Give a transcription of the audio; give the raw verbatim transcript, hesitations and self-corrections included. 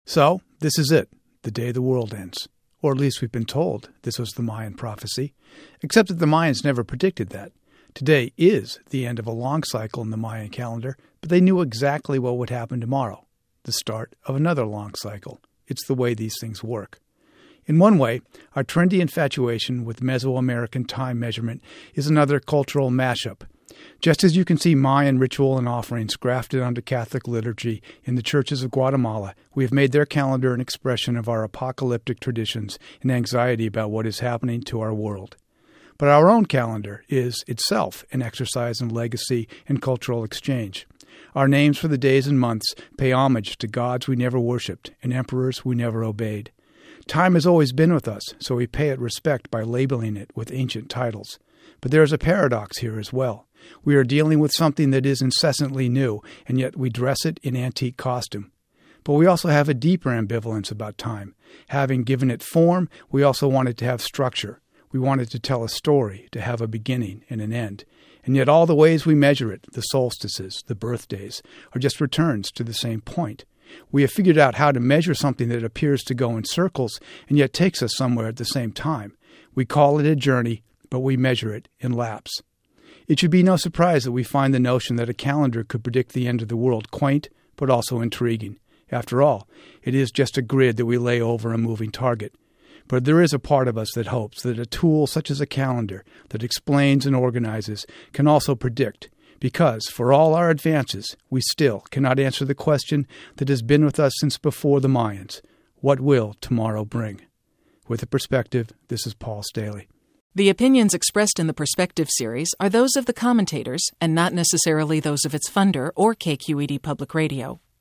So, this is it, the day the world ends. Or at least we've been told this was the Mayan prophecy, except that the Mayans never predicted that. Today is the end of a long cycle in the Mayan calendar, but they knew exactly what would happen tomorrow, the start of another long cycle. It's the way these things work. In one way, our trendy infatuation with Mesoamerican time measurement is another cultural mashup. Just as you can see Mayan ritual and offerings grafted onto Catholic liturgy in the churches of Guatemala, we have made their calendar an expression of our apocalyptic traditions and anxiety about what is happening to our world. But our own calendar is itself an exercise in legacy and cultural exchange. Our names for the days and months pay homage to gods we never worshipped and emperors we never obeyed. Time has always been with us, so we pay it respect by labeling it with ancient titles. But there is a paradox here as well. We are dealing with something that is incessantly new, and yet we dress it in antique costume. But we also have a deeper ambivalence about time. Having given it form, we also want it to have structure. We want it to tell a story, to have a beginning and an end. And yet all the ways we measure it, the solstices, the birthdays, are just returns to the same point. We have figured out how to measure something that appears to go in circles and yet takes us somewhere at the same time. We call it a journey, but we measure it in laps. It should be no surprise that we find the notion that a calendar could predict the end of the world quaint, but also intriguing. After all, it is just a grid that we lay over a moving target. But there is a part of us that hopes that a tool such as a calendar that explains and organizes can also predict, because for all our advances, we still cannot answer the question that has been with us since before the Mayans. What will tomorrow bring? With a Perspective, this is Paul Staley. The opinions expressed in the Perspective series are those of the commentators and not necessarily those of its funder or K Q E D Public Radio.